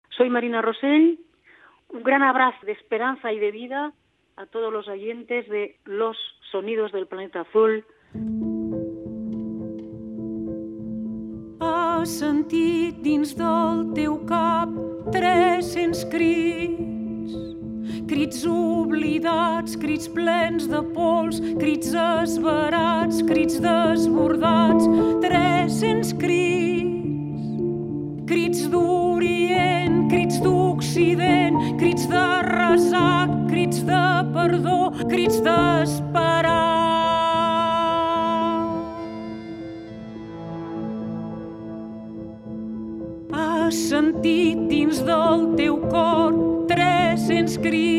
Soy Marina Rosell. Un gran abrazo de esperanza y de vida a todos los oyentes de Los Sonidos del Planeta Azul. Has sentit dins del teu cap 300 crits, crits oblidats, crits plens de pols, crits esverats, crits desbordats, 300 crits d'Orient, crits d'Occident, crits de resac, crits de perdó, crits d'esperar. Has sentit dins del teu cor 300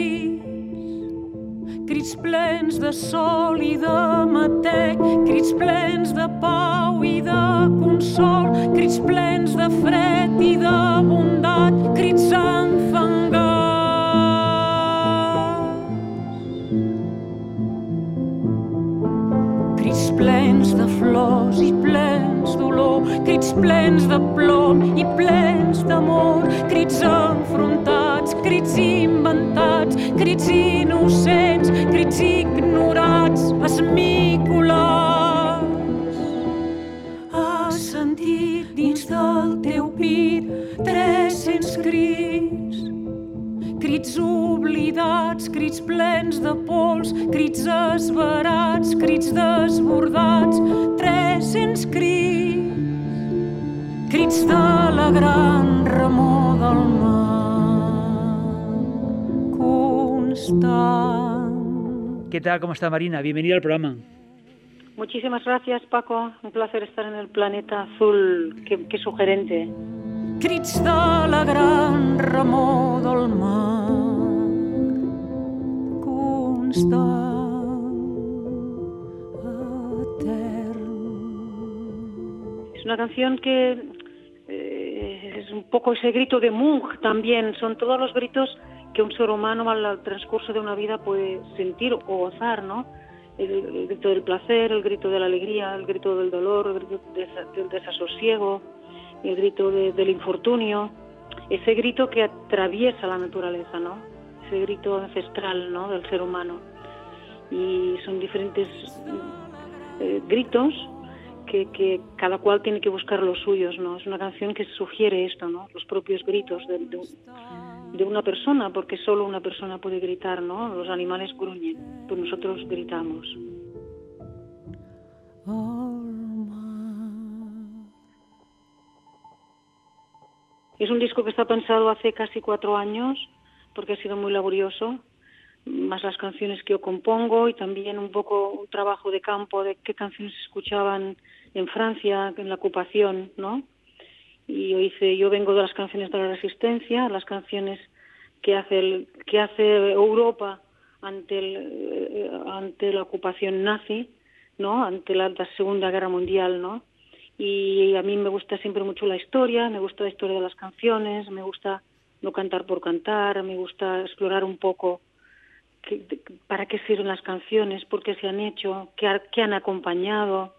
crits plens de sol i de matec, crits plens de pau i de consol, crits plens de fred i de bondat, crits enfangats. Crits plens de flors i plens d'olor, crits plens de plom i plens d'amor, crits enfrontats, crits inventats, crits innocents, crits ignorats, esmicolats. Has sentit dins del teu pit 300 crits oblidats, crits plens de pols, crits esverats, crits desbordats, 300 crits de la gran remor del mar constant. ¿Qué tal? ¿Cómo está Marina? Bienvenida al programa. Muchísimas gracias, Paco. Un placer estar en el Planeta Azul. Qué sugerente. Crits de la gran remor del mar constant, etern. Es una canción que es un poco ese grito de Munch también. Son todos los gritos que un ser humano al transcurso de una vida puede sentir o gozar, ¿no? El grito del placer, el grito de la alegría, el grito del dolor, el grito del desasosiego, el grito del infortunio, ese grito que atraviesa la naturaleza, ¿no? Ese grito ancestral, ¿no? Del ser humano. Y son diferentes gritos que cada cual tiene que buscar los suyos, ¿no? Es una canción que sugiere esto, ¿no? Los propios gritos de una persona, porque solo una persona puede gritar, ¿no? Los animales gruñen, pues nosotros gritamos. Es un disco que está pensado hace casi 4 años, porque ha sido muy laborioso, más las canciones que yo compongo y también un poco un trabajo de campo de qué canciones se escuchaban en Francia, en la ocupación, ¿no? Y yo vengo de las canciones de la resistencia, las canciones que hace Europa ante la ocupación nazi, ¿no? Ante la Segunda Guerra Mundial, ¿no? Y a mí me gusta siempre mucho la historia, me gusta la historia de las canciones, me gusta no cantar por cantar, me gusta explorar un poco para qué sirven las canciones, por qué se han hecho, qué han acompañado,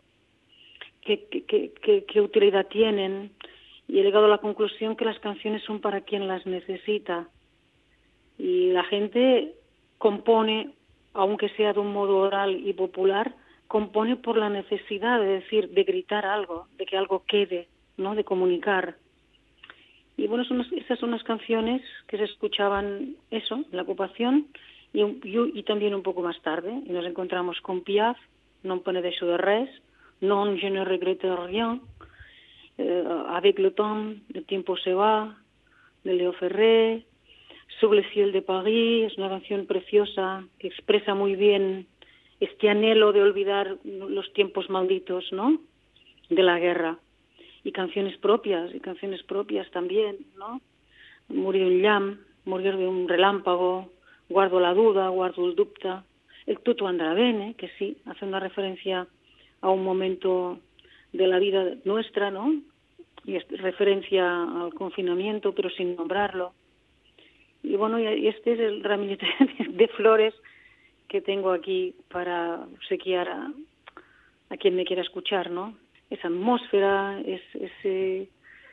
qué utilidad tienen. Y he llegado a la conclusión que las canciones son para quien las necesita. Y la gente compone, aunque sea de un modo oral y popular, compone por la necesidad de decir, de gritar algo, de que algo quede, ¿no? De comunicar. Y bueno, esas son las canciones que se escuchaban en la ocupación y también un poco más tarde. Y nos encontramos con Piaf, Non me deixo de res, Non je ne regrette rien, Avec le temps, El tiempo se va, de Léo Ferré, Sur le ciel de Paris, es una canción preciosa que expresa muy bien este anhelo de olvidar los tiempos malditos, ¿no? De la guerra. Y canciones propias también, ¿no? Morir un llamp, morir de un relámpago, guardo la duda, guardo el dubte, el tutto andrà bene, que sí, hace una referencia a un momento de la vida nuestra, ¿no? Y es referencia al confinamiento, pero sin nombrarlo. Y bueno, y este es el ramillete de flores que tengo aquí para obsequiar a quien me quiera escuchar, ¿no? Esa atmósfera, ese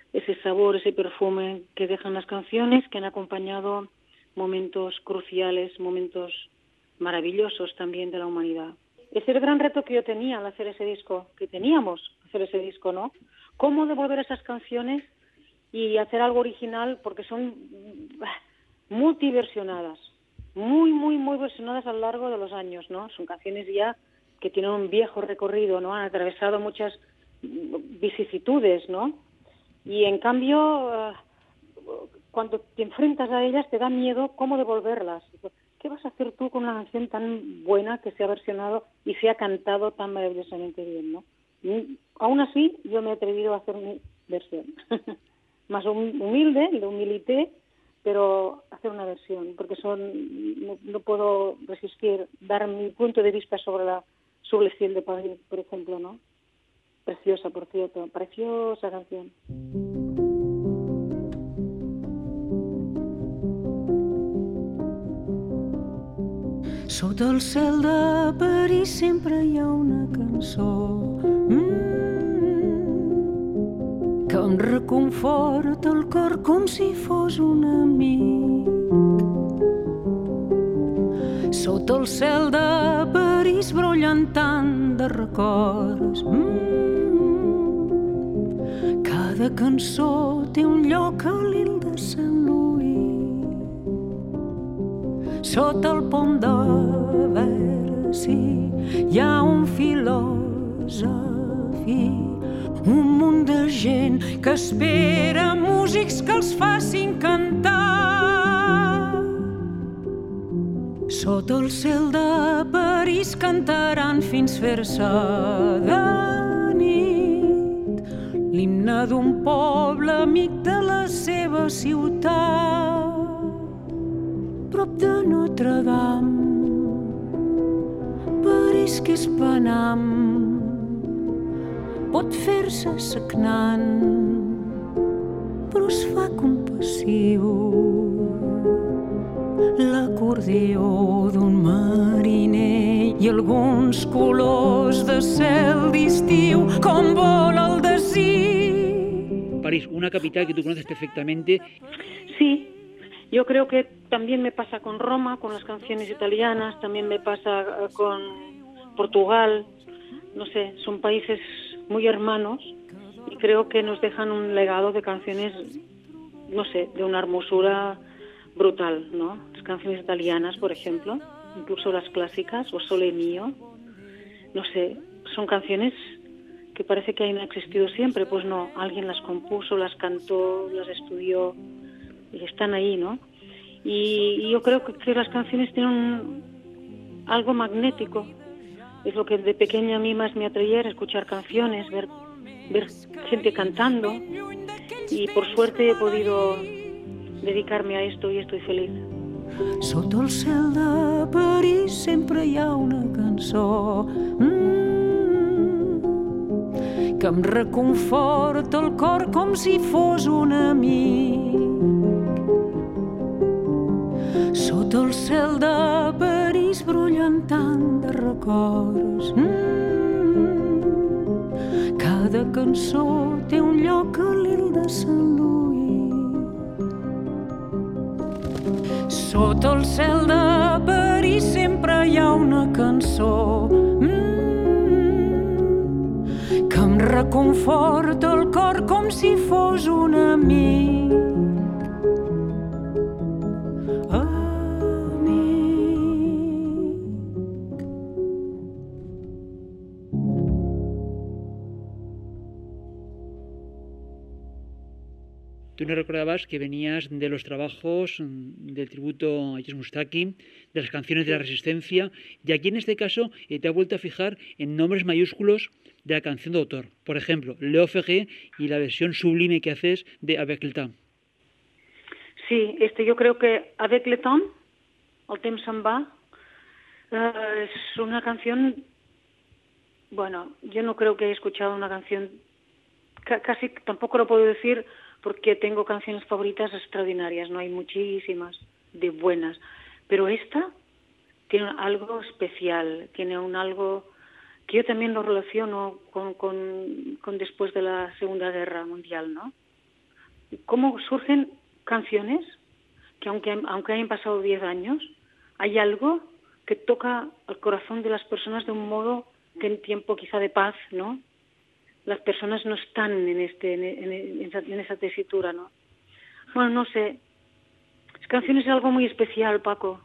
ese sabor, ese perfume que dejan las canciones, que han acompañado momentos cruciales, momentos maravillosos también de la humanidad. Ese es el gran reto que yo tenía al hacer ese disco, que teníamos hacer ese disco, ¿no? Cómo devolver esas canciones y hacer algo original, porque son multiversionadas, muy versionadas a lo largo de los años, ¿no? Son canciones ya que tienen un viejo recorrido, ¿no? Han atravesado muchas vicisitudes, ¿no? Y en cambio, cuando te enfrentas a ellas, te da miedo cómo devolverlas. ¿Qué vas a hacer tú con una canción tan buena que se ha versionado y se ha cantado tan maravillosamente bien, ¿no? Y aún así, yo me he atrevido a hacer mi versión. Más humilde, de humilité, pero hacer una versión, porque no puedo resistir dar mi punto de vista sobre la Sous le ciel de París, por ejemplo, ¿no? Preciosa, por cierto, preciosa canción. Sota el cel de París sempre hi ha una cançó que em reconforta el cor com si fos un amic. Sota el cel de París brollen tant de records. Cada cançó té un lloc a l'Île de Sant Louis. Sota el pont de Bercy hi ha un filòsof i un munt de gent que espera músics que els facin cantar. Sota el cel de París cantaran fins fer-se de nit l'himne d'un poble amic de la seva ciutat. Prop de Notre-Dame, París que és Panam, pot fer-se sagnant, però es fa compassiu. L'acordió d'un mariner i alguns colors de cel d'estiu com vola el desig. París, una capital que tú conoces perfectamente. Sí, yo creo que también me pasa con Roma, con las canciones italianas, también me pasa con Portugal, no sé, son países muy hermanos y creo que nos dejan un legado de canciones, no sé, de una hermosura brutal, ¿no? Las canciones italianas, por ejemplo, incluso las clásicas, O Sole Mio, no sé, son canciones que parece que han existido siempre, pues no, alguien las compuso, las cantó, las estudió y están ahí, ¿no? Y yo creo que las canciones tienen algo magnético, es lo que de pequeña a mí más me atraía, escuchar canciones, ver gente cantando y por suerte he podido dedicarme a esto y estoy feliz. Sota el cel de París sempre hi ha una cançó que em reconforta el cor com si fos un amic. Sota el cel de París brollen tant de records. Cada cançó té un lloc a l'Île de Sant Louis. Sota el cel de París sempre hi ha una cançó que em reconforta el cor com si fos un amic. Tú nos recordabas que venías de los trabajos del tributo a Jess Mustaki, de las canciones de la Resistencia, y aquí en este caso te has vuelto a fijar en nombres mayúsculos de la canción de autor. Por ejemplo, Léo Ferré y la versión sublime que haces de Avec le temps. Sí, yo creo que Avec le temps, El temps se'n va, es una canción, bueno, yo no creo que haya escuchado una canción, casi tampoco lo puedo decir porque tengo canciones favoritas extraordinarias, no hay muchísimas de buenas, pero esta tiene algo especial, tiene algo que yo también lo relaciono con después de la Segunda Guerra Mundial, ¿no? cómo surgen canciones que aunque hayan pasado 10 años, hay algo que toca al corazón de las personas de un modo que en tiempo quizá de paz, ¿no? Las personas no están en esa tesitura, ¿no? Bueno, no sé. Las canciones es algo muy especial, Paco.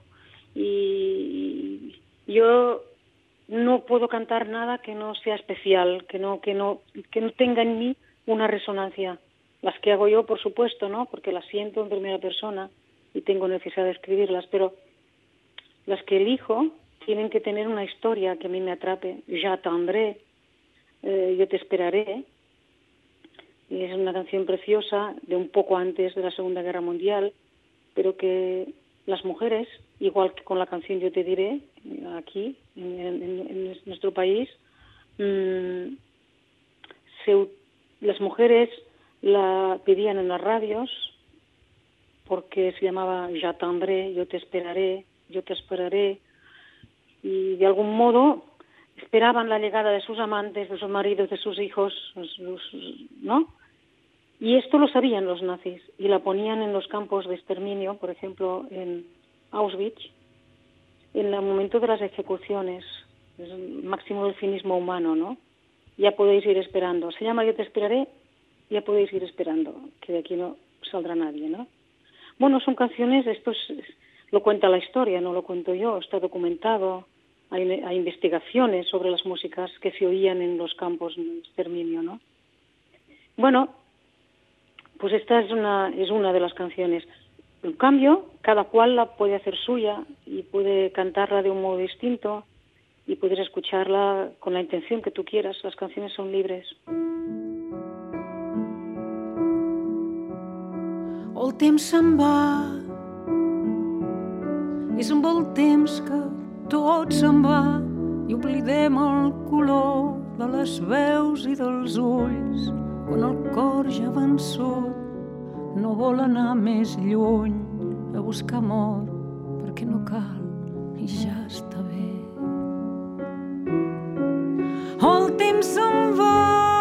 Y yo no puedo cantar nada que no sea especial, que no tenga en mí una resonancia. Las que hago yo, por supuesto, ¿no? Porque las siento en primera persona y tengo necesidad de escribirlas, pero las que elijo tienen que tener una historia que a mí me atrape. J'attendrai, yo te esperaré. Y es una canción preciosa de un poco antes de la Segunda Guerra Mundial, pero que las mujeres, igual que con la canción Yo te diré, aquí, en nuestro país, las mujeres la pedían en las radios porque se llamaba J'attendrai, yo te esperaré, y de algún modo esperaban la llegada de sus amantes, de sus maridos, de sus hijos, ¿no? Y esto lo sabían los nazis y la ponían en los campos de exterminio, por ejemplo, en Auschwitz, en el momento de las ejecuciones, es el máximo del cinismo humano, ¿no? Ya podéis ir esperando. Se llama Yo te esperaré, ya podéis ir esperando, que de aquí no saldrá nadie, ¿no? Bueno, son canciones, lo cuenta la historia, no lo cuento yo, está documentado, hay investigaciones sobre las músicas que se oían en los campos de exterminio, ¿no? Bueno, pues esta es una de las canciones. En cambio, cada cual la puede hacer suya y puede cantarla de un modo distinto y puedes escucharla con la intención que tú quieras. Las canciones son libres. El temps se'n va, és amb el temps que tot se'n va i oblidem el color de les veus i dels ulls quan el cor ja vençut no vol anar més lluny a buscar amor perquè no cal i ja està bé. El temps se'n va,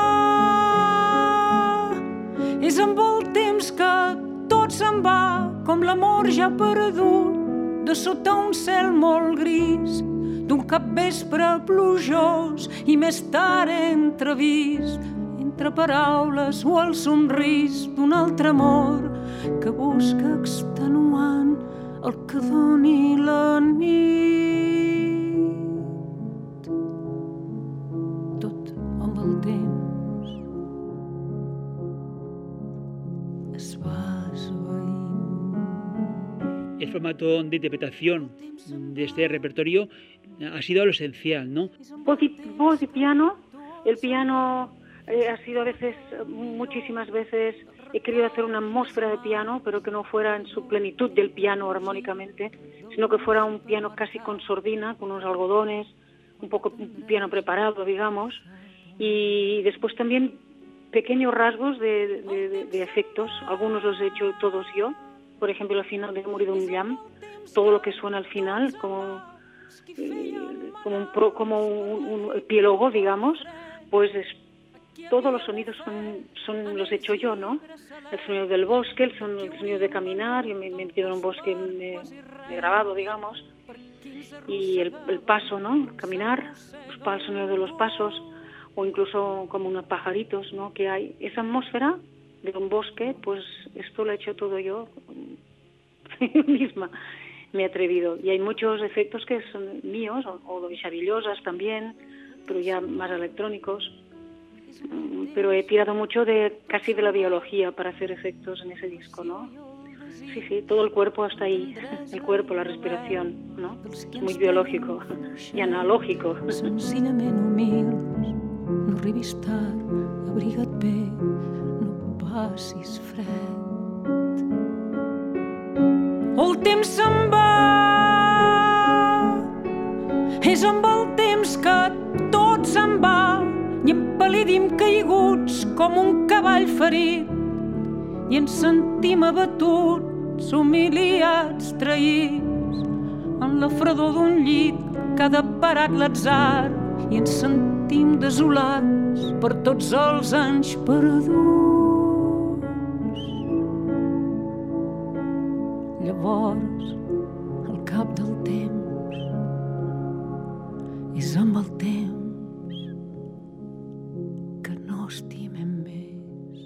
és amb el temps que tot se'n va, com l'amor ja perdut, de sota un cel molt gris, d'un capvespre plujós i més tard entrevist, entre paraules o el somrís d'un altre amor que busca extenuant el que doni la nit. Tot amb el temps es va esvaint. El formato de interpretación de este repertorio ha sido lo esencial, ¿no? Voz y piano. El piano ha sido a veces, muchísimas veces, he querido hacer una atmósfera de piano, pero que no fuera en su plenitud del piano armónicamente, sino que fuera un piano casi con sordina, con unos algodones, un poco un piano preparado, digamos, y después también pequeños rasgos de efectos. Algunos los he hecho todos yo. Por ejemplo, al final de Morir un llamp, todo lo que suena al final, como un epílogo, digamos, pues todos los sonidos son los he hecho yo, ¿no? El sonido del bosque, el sonido de caminar, yo me he metido en un bosque, me he grabado, digamos, y el paso, ¿no? Caminar, el sonido de los pasos, o incluso como unos pajaritos, ¿no? Que hay esa atmósfera de un bosque, pues esto lo he hecho todo yo misma, me he atrevido. Y hay muchos efectos que son míos, o de Xavi también, pero ya más electrónicos. Pero he tirado mucho casi de la biología para hacer efectos en ese disco, ¿no? Sí, todo el cuerpo hasta ahí, el cuerpo, la respiración, ¿no? Es muy biológico y analógico. Senzillament humils, no arribis tard, abriga't bé, no passis fred. El temps se'n va, és amb el temps que tot se'n va, i empal·lidim caiguts com un cavall ferit i ens sentim abatuts, humiliats, traïts en la fredor d'un llit que ha deparat l'atzar i ens sentim desolats per tots els anys perduts. Llavors, al cap del temps, és amb el temps que no estimem més.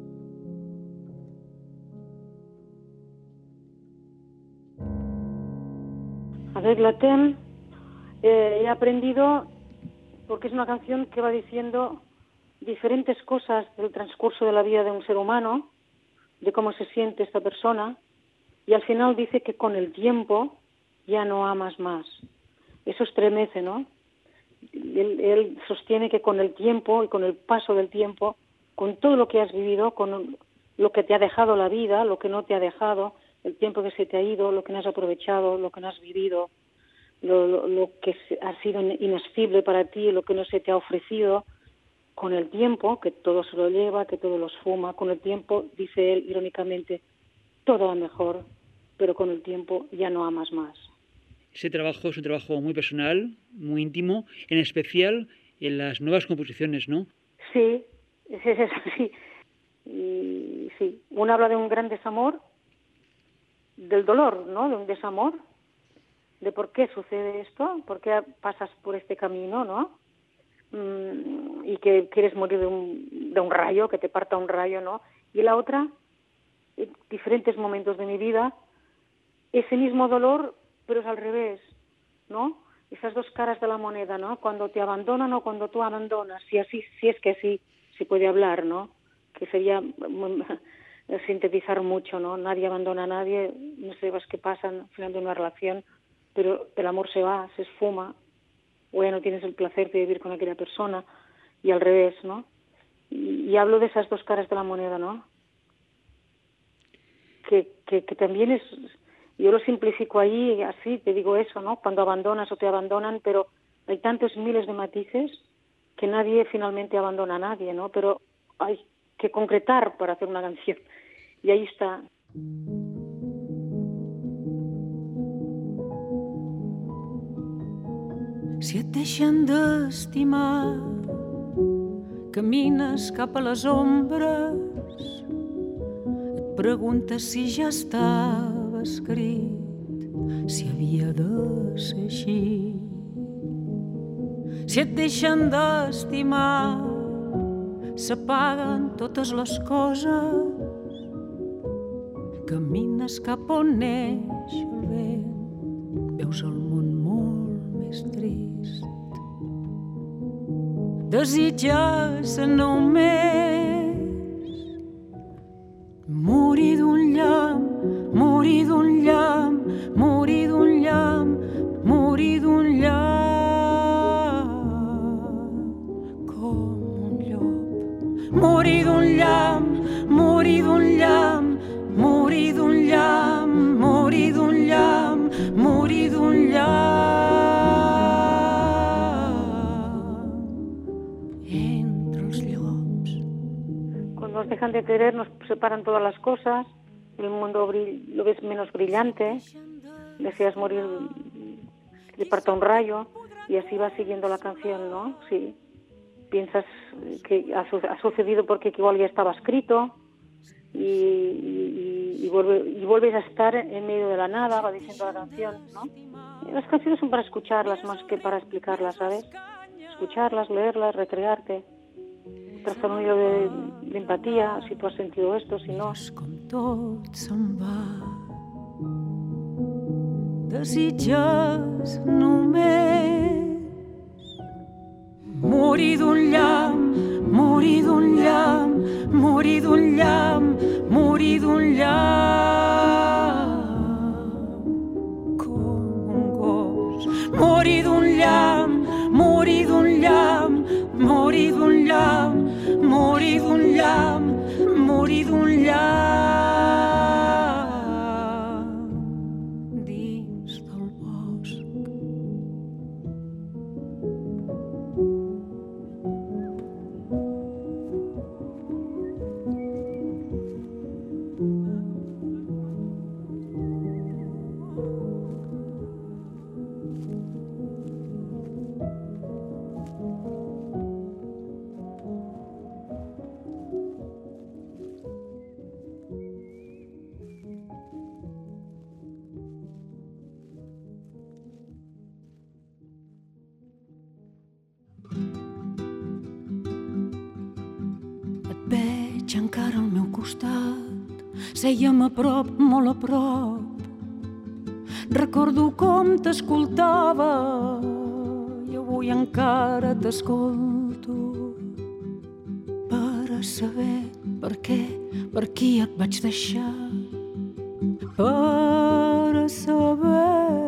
A ver, la TEM he aprendido porque es una canción que va diciendo diferentes cosas del transcurso de la vida de un ser humano, de cómo se siente esta persona, y al final dice que con el tiempo ya no amas más. Eso estremece, ¿no? Él sostiene que con el tiempo y con el paso del tiempo, con todo lo que has vivido, con lo que te ha dejado la vida, lo que no te ha dejado, el tiempo que se te ha ido, lo que no has aprovechado, lo que no has vivido, lo que ha sido inasible para ti, lo que no se te ha ofrecido, con el tiempo, que todo se lo lleva, que todo lo esfuma, con el tiempo, dice él irónicamente, todo va mejor, pero con el tiempo ya no amas más. Ese trabajo es un trabajo muy personal, muy íntimo, en especial en las nuevas composiciones, ¿no? Sí, es eso, sí. Y, sí, uno habla de un gran desamor, del dolor, ¿no? De un desamor, de por qué sucede esto, por qué pasas por este camino, ¿no? Y que quieres morir de un rayo, que te parta un rayo, ¿no? Y la otra, en diferentes momentos de mi vida, ese mismo dolor, pero es al revés, ¿no? Esas dos caras de la moneda, ¿no? Cuando te abandonan o cuando tú abandonas, si es que así se puede hablar, ¿no? Que sería sintetizar mucho, ¿no? Nadie abandona a nadie, no sabes qué pasa al final de una relación, pero el amor se va, se esfuma, o ya no tienes el placer de vivir con aquella persona, y al revés, ¿no? Y hablo de esas dos caras de la moneda, ¿no? Que también es, yo lo simplifico ahí, así, te digo eso, ¿no? Cuando abandonas o te abandonan, pero hay tantos miles de matices que nadie finalmente abandona a nadie, ¿no? Pero hay que concretar para hacer una canción. Y ahí está. Si et deixen d'estimar, camines cap a les ombres, et preguntes si ja estava escrit, si havia de ser així. Si et deixen d'estimar, s'apaguen totes les coses, camines cap on neix el vent, veus el món molt més trist. Desitges només morir d'un llamp, morir d'un llamp, morir d'un llamp, morir d'un llamp, com un llop. Morir d'un llamp, morir d'un llamp, morir d'un llamp, morir d'un llamp, morir d'un llamp. Nos dejan de querer, nos separan todas las cosas, el mundo lo ves menos brillante, deseas morir, te parta un rayo, y así va siguiendo la canción, ¿no? Sí. Piensas que ha sucedido porque igual ya estaba escrito, y vuelves a estar en medio de la nada, va diciendo la canción, ¿no? Las canciones son para escucharlas más que para explicarlas, ¿sabes? Escucharlas, leerlas, recrearte. Trazar un hilo de empatía, si tú has sentido esto, si no. Com tot se'n va, desitges només morir d'un llamp, morir d'un llamp, morir d'un llamp, morir d'un llamp, com un gos. Morir d'un llamp, morir d'un llamp, morir d'un llamp, morir d'un llamp, morir d'un llamp dins del bosc. costat, sèiem a prop, molt a prop. Recordo com t'escoltava i avui encara t'escolto per a saber per què, per qui et vaig deixar. Per a saber,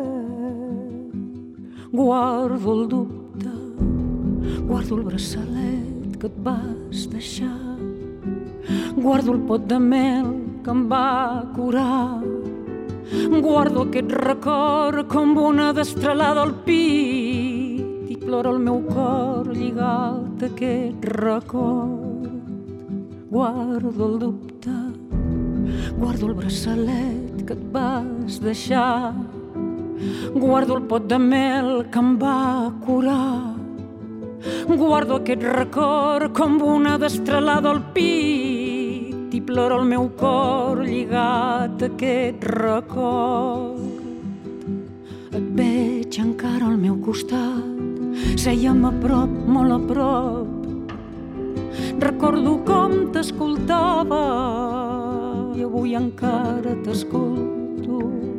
guardo el dubte, guardo el braçalet que et vas deixar, guardo el pot de mel que em va curar, guardo aquest record com una destralada al pit i plora el meu cor lligat a aquest record. Guardo el dubte, guardo el braçalet que et vas deixar, guardo el pot de mel que em va curar, guardo aquest record com una destralada al pit i plora el meu cor lligat a aquest record. Et veig encara al meu costat, sèiem a prop, molt a prop. Recordo com t'escoltava i avui encara t'escolto.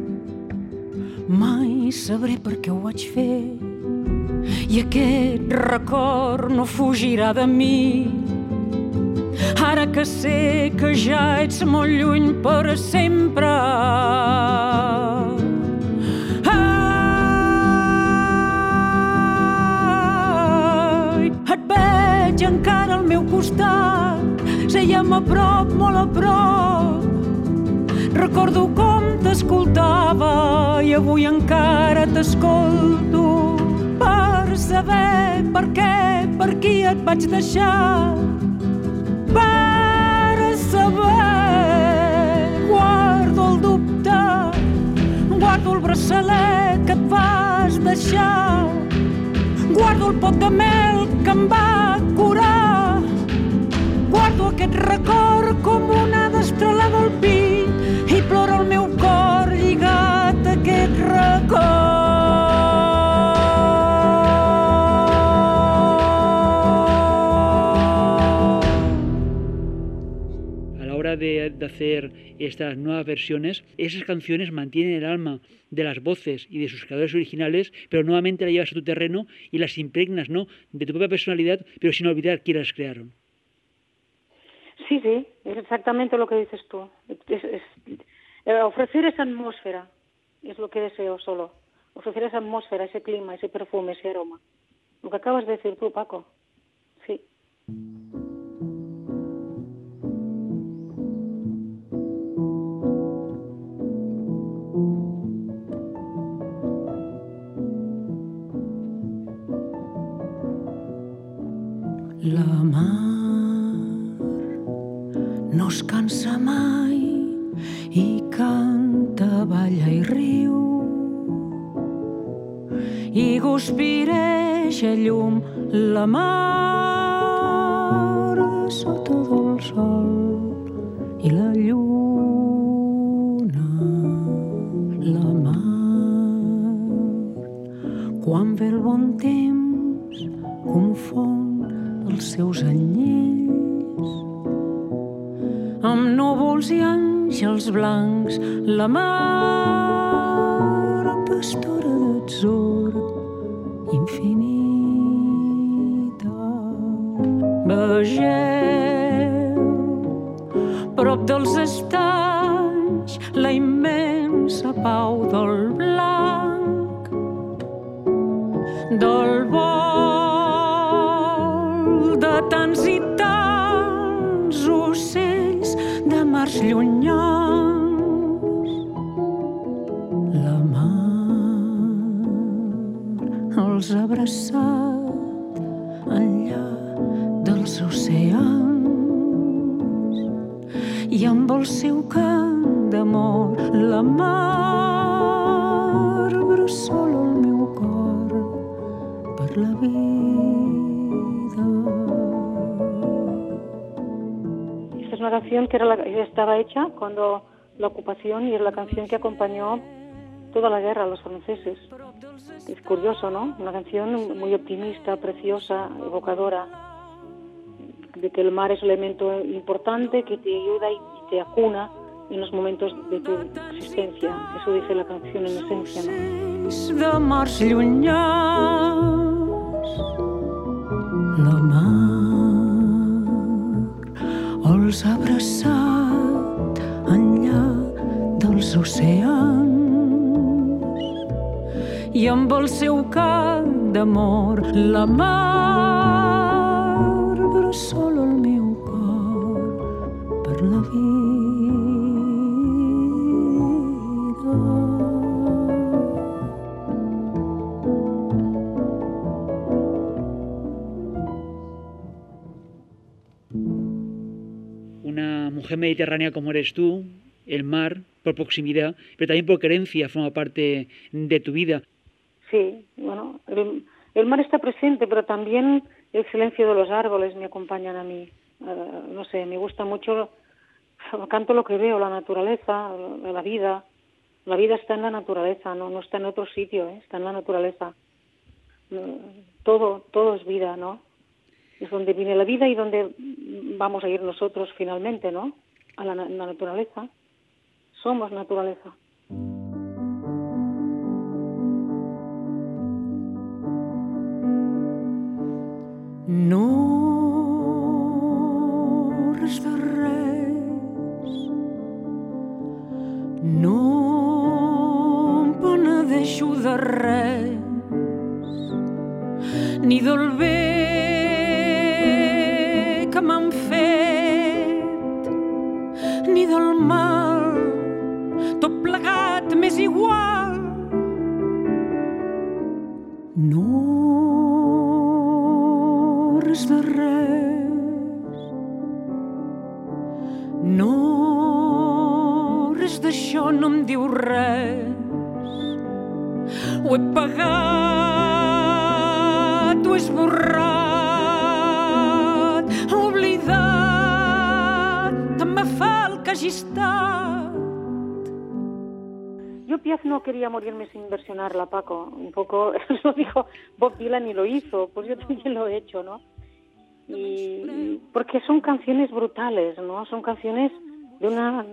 Mai sabré per què ho vaig fer i aquest record no fugirà de mi. Ara que sé que ja ets molt lluny per sempre. Ai, et veig encara al meu costat, sèiem a prop, molt a prop. Recordo com t'escoltava i avui encara t'escolto per saber per què, per qui et vaig deixar. Per saber, guardo el dubte, guardo el braçalet que et vas deixar, guardo el pot de mel que em va curar, guardo aquest record com una destralada al pit i plora el meu cor lligat a aquest record. De hacer estas nuevas versiones, esas canciones mantienen el alma de las voces y de sus creadores originales, pero nuevamente las llevas a tu terreno y las impregnas, ¿no?, de tu propia personalidad, pero sin olvidar quién las crearon. Sí, es exactamente lo que dices tú. Ofrecer esa atmósfera es lo que deseo solo. Ofrecer esa atmósfera, ese clima, ese perfume, ese aroma. Lo que acabas de decir tú, Paco. Sí. La mar no es cansa mai i canta, balla i riu i guspireix a llum la mar sota del sol i la lluna. La mar, quan ve el bon temps, confon els seus anyells amb núvols i àngels blancs. La mar, pastora d'atzur infinita. Vegeu, prop dels estanys, la immensa pau del blanc, del vol de tants i tants ocells de mars llunyans. La mar els ha abraçat enllà dels oceans i amb el seu cant d'amor la mar bressola el meu cor per la vida. Esta es una canción que estaba hecha cuando la ocupación y es la canción que acompañó toda la guerra a los franceses. Es curioso, ¿no? Una canción muy optimista, preciosa, evocadora de que el mar es un elemento importante que te ayuda y te acuna en los momentos de tu existencia. Eso dice la canción en esencia, ¿no? De mars llunyans, la mar els ha abraçat enllà dels oceans i amb el seu cant d'amor la mar bressola el meu cor per la vida. Una mujer mediterránea como eres tú, el mar, por proximidad, pero también por querencia, forma parte de tu vida. Sí, bueno, el mar está presente, pero también el silencio de los árboles me acompañan a mí. No sé, me gusta mucho, canto lo que veo, la naturaleza, la vida. La vida está en la naturaleza, no está en otro sitio, está en la naturaleza. Todo es vida, ¿no? Es donde viene la vida y donde vamos a ir nosotros finalmente, ¿no? A la naturaleza. Somos naturaleza. No res de res, no em penedeixo de res, ni del bé que m'han fet, ni del mal, tot plegat m'és igual. No res de res, no res d'això no em diu res. Ho he pagat, ho he esborrat, oblidat, tant me fa el que hagi estat. Yo Piaf no quería morirme sin versionarla, Paco. Un poco, eso dijo Bob Dylan y lo hizo, pues yo también lo he hecho, ¿no? Y porque son canciones brutales, ¿no? Son canciones de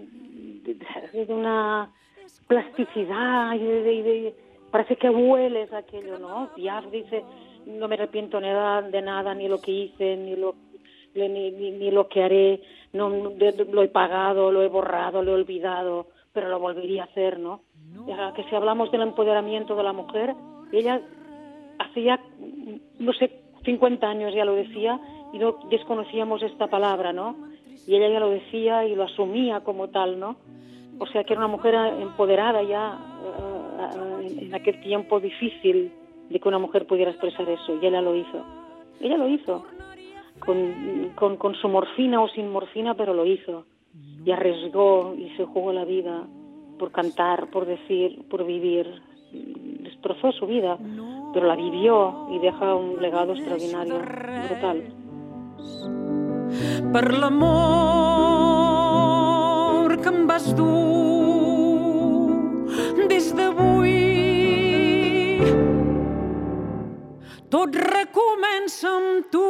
una plasticidad y parece que hueles aquello, ¿no? Piaf dice, no me arrepiento de nada, ni lo que hice, ni lo que haré, no, lo he pagado, lo he borrado, lo he olvidado, pero lo volvería a hacer, ¿no? Ya que si hablamos del empoderamiento de la mujer, ella hacía, no sé, 50 años ya lo decía y no desconocíamos esta palabra, ¿no? Y ella ya lo decía y lo asumía como tal, ¿no? O sea que era una mujer empoderada ya en aquel tiempo difícil de que una mujer pudiera expresar eso, y ella lo hizo. Ella lo hizo, con su morfina o sin morfina, pero lo hizo. Y arriesgó y se jugó la vida por cantar, por decir, por vivir. Destrozó su vida, pero la vivió y deja un legado extraordinario, brutal. Per l'amor que em vas dur des d'avui, tot recomença amb tu.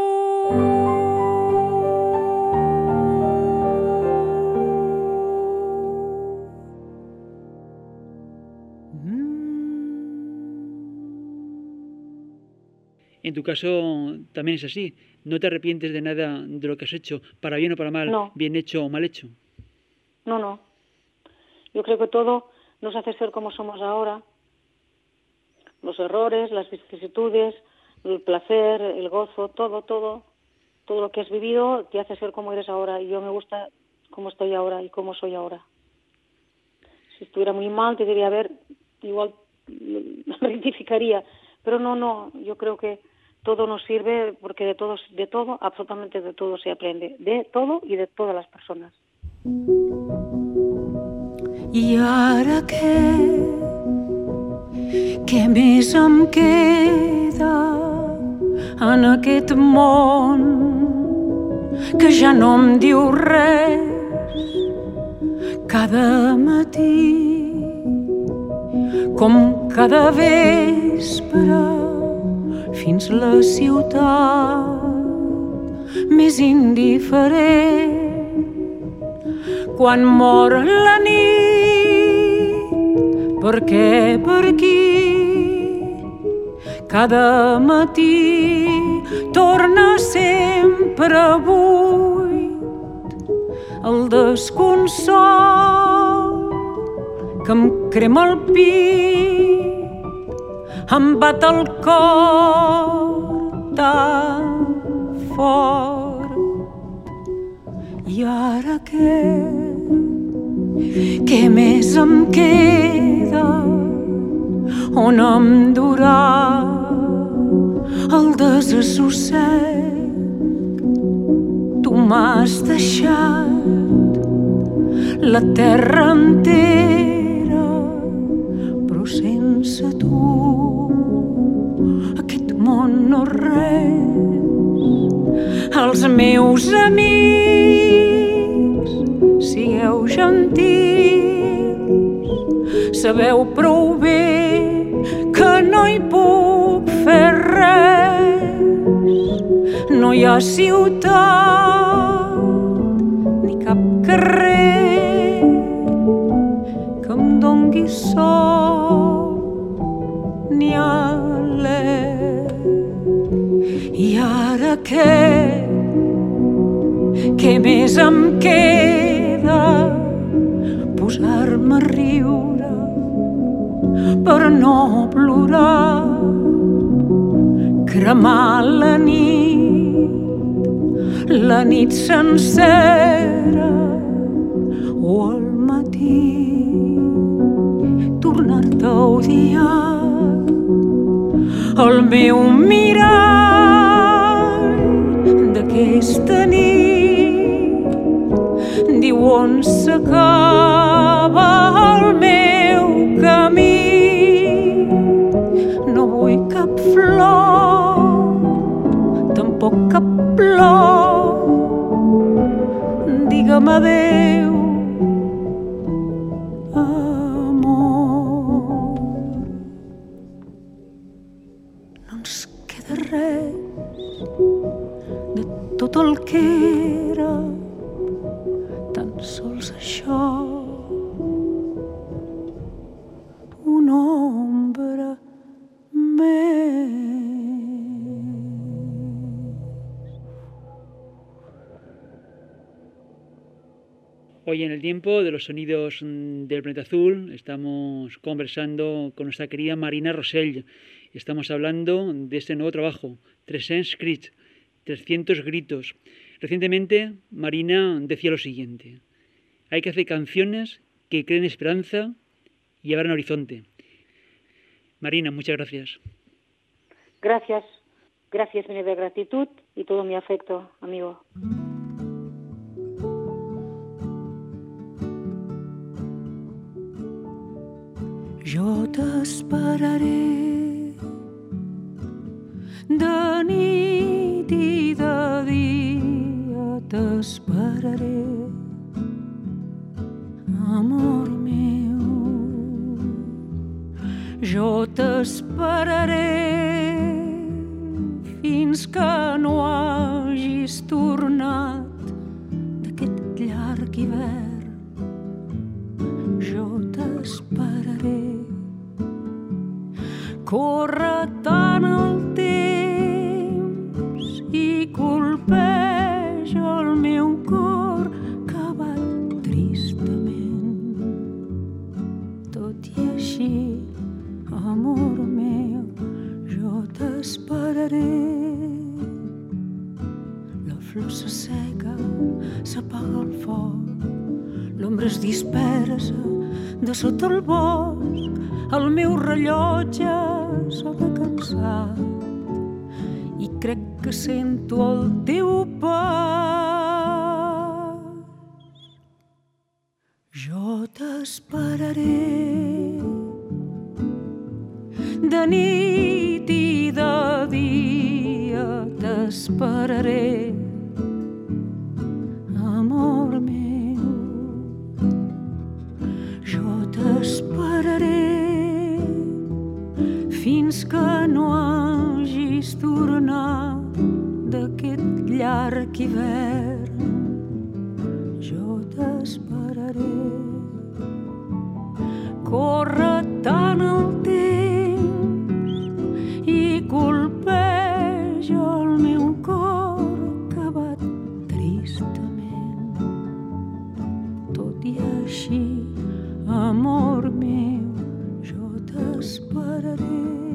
En tu caso también es así. ¿No te arrepientes de nada de lo que has hecho, para bien o para mal, No. bien hecho o mal hecho? No. Yo creo que todo nos hace ser como somos ahora. Los errores, las vicisitudes, el placer, el gozo, todo lo que has vivido te hace ser como eres ahora. Y yo me gusta cómo estoy ahora y cómo soy ahora. Si estuviera muy mal, te diría, a ver, igual rectificaría. Pero no, yo creo que todo nos sirve porque de todo, absolutamente de todo se aprende. De todo y de todas las personas. I ara què més em queda en aquest món que ja no em diu res cada matí, com cada vespre fins la ciutat més indiferent. Quan mor la nit, perquè per aquí cada matí torna sempre buit el desconsol que em crema el pit, em bat el cor tan fort. I ara què més em queda? On em durà el desassossec? Tu m'has deixat la terra entera, però sense tu aquest món no és res. Els meus amics, sigueu gentils, sabeu prou bé que no hi puc fer res. No hi ha ciutat ni cap carrer que em dongui sol ni alè. I ara què més em queda? Posar-me a riure per no plorar, cremar la nit sencera, o al matí tornar-te a odiar. El meu mirall d'aquesta nit diu on s'acaba el meu camí. No vull cap flor, tampoc cap plor. Digue'm adéu, amor. No ens queda res de tot el que era, tan sols això, una ombra més. Hoy en el tiempo de los sonidos del planeta azul estamos conversando con nuestra querida Marina Rosell. Estamos hablando de este nuevo trabajo, 300 crits, 300 gritos. Recientemente Marina decía lo siguiente: hay que hacer canciones que creen esperanza y abran horizonte. Marina, muchas gracias. Gracias, mi de gratitud y todo mi afecto, amigo. Jo t'esperaré de nit i de dia, t'esperaré, amor meu. Jo t'esperaré fins que no hagis tornat d'aquest llarg hivern. Jo t'esperaré. Corre tant el temps i colpeja el meu cor que bat tristament. Tot i així, amor meu, jo t'esperaré. La flor s'asseca, s'apaga el foc, l'ombra es dispersa de sota el bosc, el meu rellotge s'ha cansat i crec que sento el teu pas. Jo t'esperaré de nit i de dia, t'esperaré, amor meu. Jo t'esperaré fins que no hagis tornat d'aquest llarg hivern jo t'esperaré. Corre tant el temps i colpeja el meu cor que bat tristament. Tot i així, amor meu, jo t'esperaré.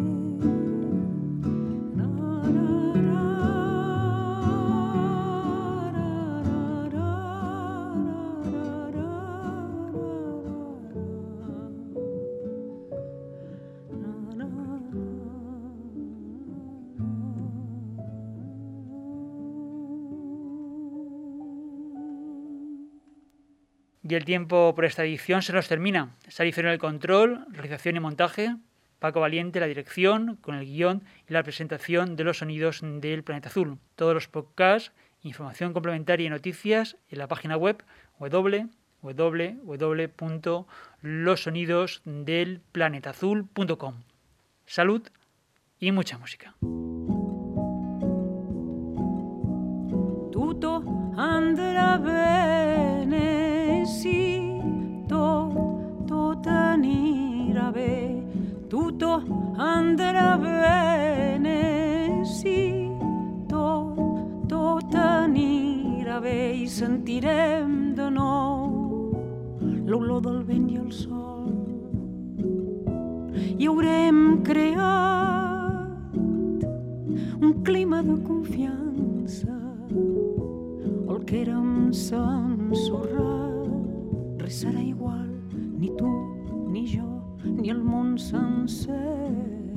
Y el tiempo por esta edición se nos termina. Sari Ferro en el control, realización y montaje, Paco Valiente la dirección, con el guión y la presentación de los sonidos del Planeta Azul. Todos los podcasts, información complementaria y noticias en la página web www.losonidosdelplanetazul.com. Salud y mucha música. Tutto andrà bene, sì, tot anirà bé. Tutto andrà bene, sì, tot anirà bé. I sentirem de nou l'olor del vent i el sol. I haurem creat un clima de confiança. El que érem s'ensorrat, res serà igual, ni tu, ni jo, ni el món sencer.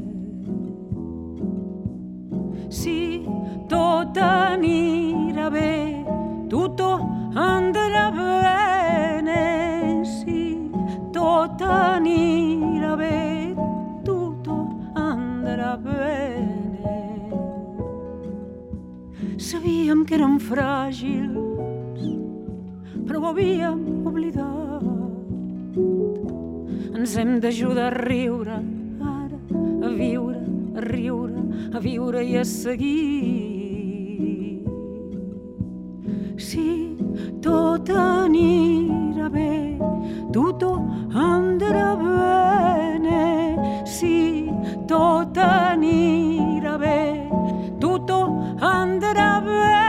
Si tot anirà bé, tutto andrà bene. Si tot anirà bé, tutto andrà bene. Sabíem que érem fràgils, però ho havíem oblidat. Ens hem d'ajudar a riure, ara, a viure, a riure, a viure i a seguir. Si tot anirà bé, tutto andrà bene. Si tot anirà bé, tutto andrà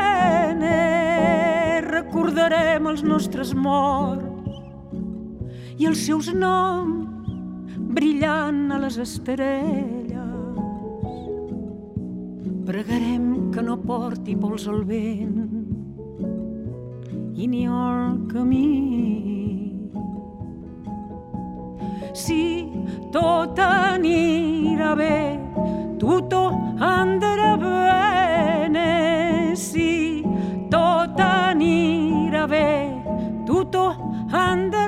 bene. Recordarem els nostres morts i els seus noms brillant a les estrelles. Pregarem que no porti pols al vent i ni al camí. Si tot anirà bé, tutto andrà bene. Si tot anirà bé, tutto andrà